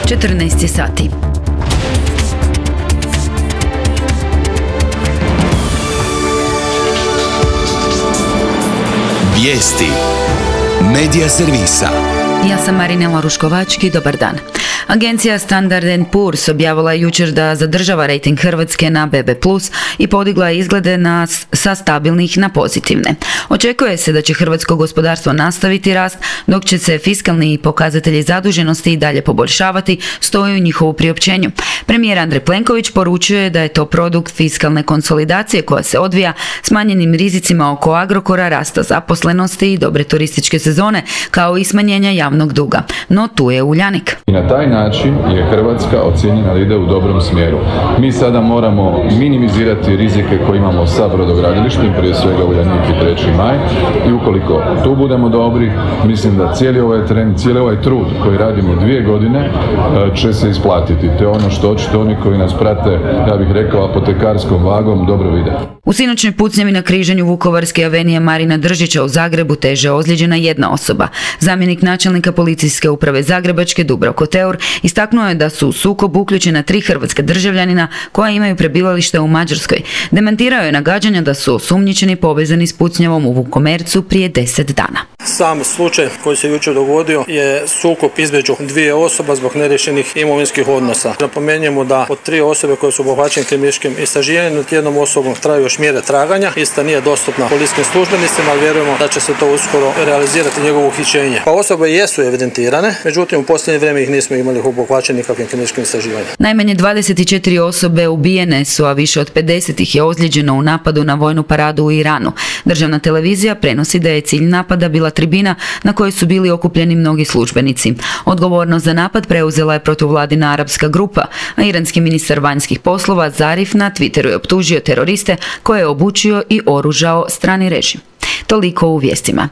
14 sati. Vijesti Medija servisa. Ja sam Marinela Ruškovački, dobar dan. Agencija Standard & Poor's objavila je jučer da zadržava rejting Hrvatske na BB+ i podigla je izglede sa stabilnih na pozitivne. Očekuje se da će hrvatsko gospodarstvo nastaviti rast, dok će se fiskalni pokazatelji zaduženosti i dalje poboljšavati, stoji u njihovu priopćenju. Premijer Andrej Plenković poručuje da je to produkt fiskalne konsolidacije koja se odvija smanjenim rizicima oko Agrokora, rasta zaposlenosti i dobre turističke sezone, kao i smanjenja javnog duga. No tu je Uljanik. I na taj način je Hrvatska ocjenjena da ide u dobrom smjeru. Mi sada moramo minimizirati rizike koje imamo sa brodogradilištem, prije svega Uljanik i 3. maj. I ukoliko tu budemo dobri, mislim da cijeli ovaj trend, cijeli ovaj trud koji radimo 2 godine će se isplatiti. To je ono što očito oni koji nas prate, ja bih rekao, apotekarskom vagom dobro vide. U sinoćnoj pucnjavi na križanju Vukovarske avenije Marina Držića u Zagrebu teže ozlijeđena jedna osoba. Zamjenik načelnika policijske uprave Zagrebačke Dubravko Teur istaknuo je da su u sukob uključena 3 hrvatska državljanina koja imaju prebivalište u Mađarskoj. Demantirao je nagađanja da su osumnjičeni povezani s pucnjavom u Vukomercu prije 10 dana. Sam slučaj koji se jučer dogodio je sukob između 2 osoba zbog neriješenih imovinskih odnosa. Napomenjemo da od 3 osobe koje su obuhvaćene kriminalističkim istraživanjem nad jednom osobom traju još mjere traganja. Ista nije dostupna policijskim službenicima, ali vjerujemo da će se to uskoro realizirati njegovo uhićenje. Pa osobe jesu evidentirane, međutim u posljednje vrijeme ih nismo imali obuhvaćeni nikakvim kriminalističkim istraživanjem. Najmanje 24 osobe ubijene su, a više od 50 ih je ozlijeđeno u napadu na vojnu paradu u Iranu. Državna televizija prenosi da je cilj napada bila tribina na kojoj su bili okupljeni mnogi službenici. Odgovornost za napad preuzela je protuvladina arapska grupa, a iranski ministar vanjskih poslova Zarif na Twitteru je optužio teroriste koje je obučio i oružao strani režim. Toliko u vijestima.